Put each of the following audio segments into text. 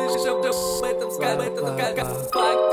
услышав об этом скажут факты.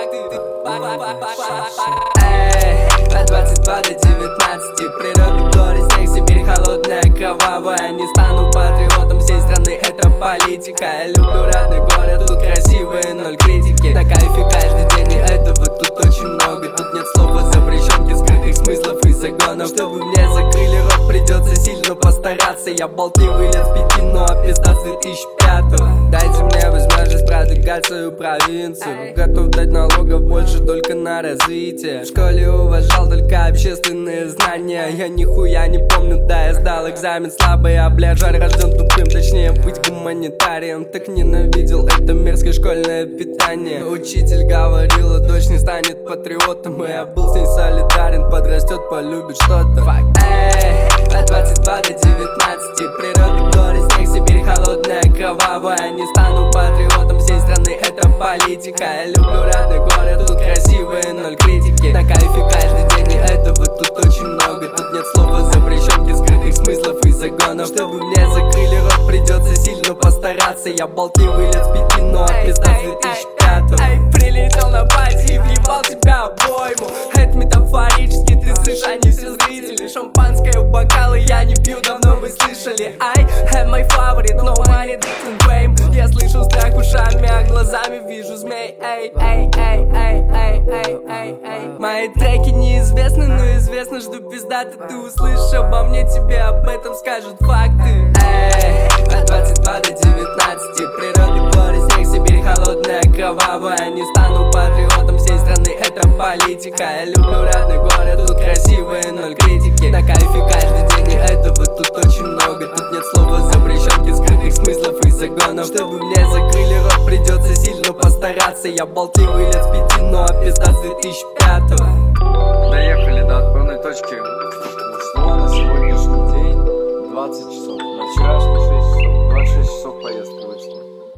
От 22 до 19 природа горе, снег, Сибирь холодная, кровавая. Не стану патриотом всей страны, это политика. Я люблю родной город, тут красивые, ноль критики. На кайфе каждый день, и этого тут очень много. Тут нет слова запрещенки, скрытых смыслов и загонов. Чтобы мне закрыли рот, придется сильно постараться. Я болтливый лет с 5, но пизда с 2005. Дайте мне возможность продвигать свою провинцию. Готов дать налогов больше только на развитие. В школе уважал только общественные знания. Я нихуя не помню, да я сдал экзамен слабый. А бля, жаль, рожден тупым, точнее быть гуманитарием. Так ненавидел это мерзкое школьное питание. Учитель говорила, дочь не станет патриотом. И я был с ней солидарен, подрастет, полюбит что-то. От 22 до 19 природа горе, снег, Сибирь холодная, кровавая. Не стану патриотом всей страны, это политика. Я люблю родной город, тут красивые, ноль критики. На кайфе каждый день, и этого тут очень много. Тут нет слова запрещенки, скрытых смыслов и загонов. Чтобы мне закрыли рот, придется сильно постараться. Я болтливый лет с 5, но пизда с 2005. Прилетел на пати и въебал тебя обойму. Это метафорически, ты слышишь, они все зрители. Шампанское в бокалы я не пью, давно вы слышали. I my favorite, no money, different fame. Я слышу страх ушами, а глазами вижу змей. Мои треки неизвестны, но известно, что пиздато. Ты услышишь обо мне, тебе об этом скажут факты. От 22 до 19 природа горе, снег, Сибирь холодная, кровавая. Не стану патриотом всей страны, это политика. Я люблю родной город, тут красивые, ноль критики. На кайфе каждый день, и этого тут очень много. Тут нет слова запрещенки, скрытых смыслов и загонов. Чтобы мне закрыли рот, придется сильно постараться. Я болтливый лет с 5, но пизда с 2005. Доехали до отправной точки. Ушла на сегодняшний день 20 часов. На вчерашний 6 часов. 26 часов поездка вышла.